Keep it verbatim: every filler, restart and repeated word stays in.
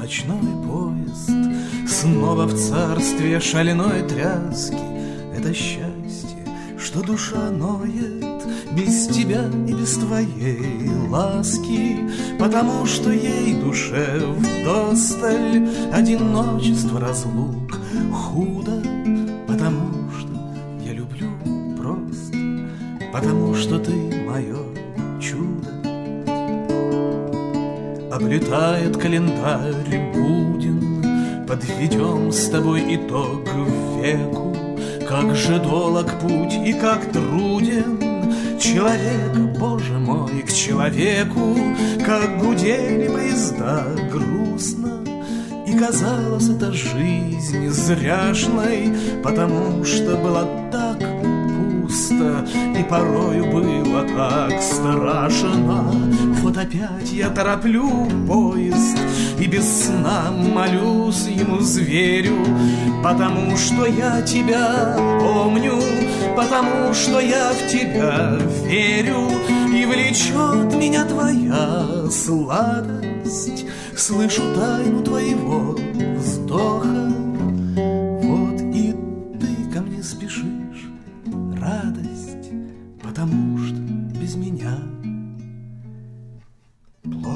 ночной поезд, снова в царстве шальной тряски. Это счастье, что душа ноет без тебя и без твоей ласки, потому что ей душе вдосталь одиночество, разлук худо, потому что я люблю просто, потому что ты мое чудо. Облетает календарь буден, подведем с тобой итог веку. Как же долог путь и как труден человека, Боже мой, к человеку. Как гудели поезда грустно, и казалось это жизнь зряшной, потому что было так пусто, и порою было так страшно. Вот опять я тороплю поезд, и без сна молюсь ему зверю, потому что я тебя помню, потому что я в тебя верю, и влечет меня твоя сладость, слышу тайну твоего вздоха. Вот и ты ко мне спешишь, радость, потому что без меня плохо.